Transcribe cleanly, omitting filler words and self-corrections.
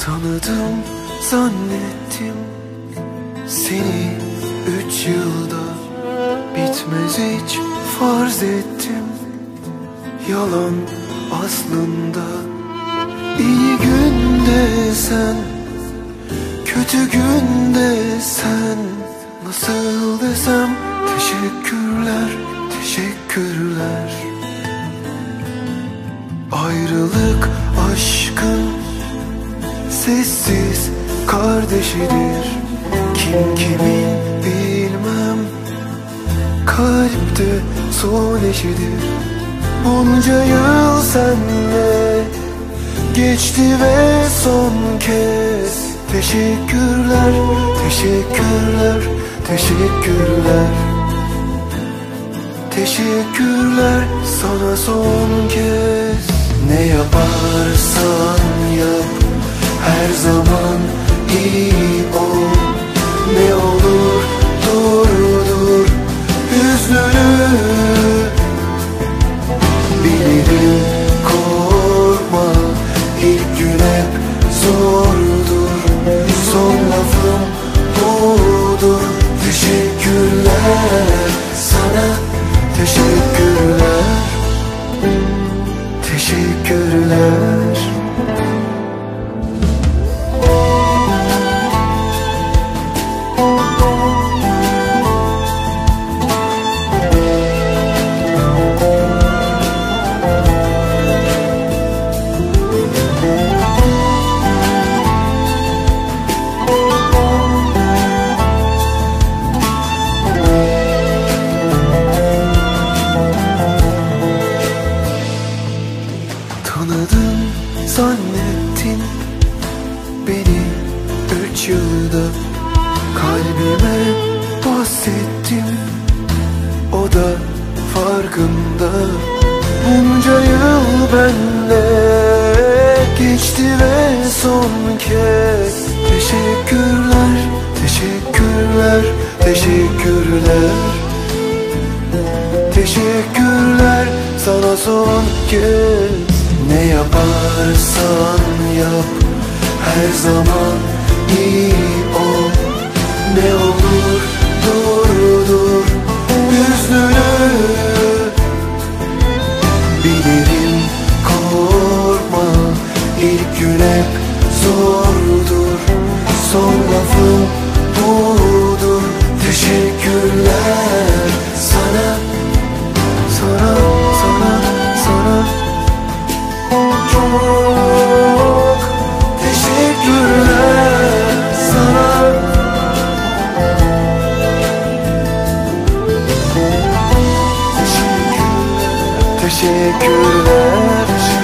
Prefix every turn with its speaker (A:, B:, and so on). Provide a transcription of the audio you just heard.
A: Tanıdım zannettim seni 3 yılda, bitmez hiç farz ettim. Yalan aslında. İyi günde sen, kötü günde sen. Nasıl desem teşekkürler, teşekkürler. Ayrılık aşkın sessiz kardeşidir. Kim kimin bilmem, kalpte son eşidir. Bunca yıl senle geçti ve son kez teşekkürler, teşekkürler, teşekkürler. Teşekkürler sana son kez. Ne yaparsan yap, her zaman iyi ol. Ne olur durdur hüznünü. Bilirim korkma, ilk gün hep zordur. Son lafım budur. Teşekkürler sana, teşekkürler, teşekkürler. Tanıdım zannettin beni 3 yılda. Kalbime bahsettim, o da farkında. Bunca yıl benle geçti ve son kez teşekkürler, teşekkürler, teşekkürler. Teşekkürler sana son kez. Ne yaparsan yap, her zaman iyi ol. Ne olur durdur hüznünü. Bilirim korkma, ilk gün hep zordur. Son lafım budur. Teşekkürler sana, sana, sana, sana. Çok teşekkürler sana. Teşekkürler, teşekkürler.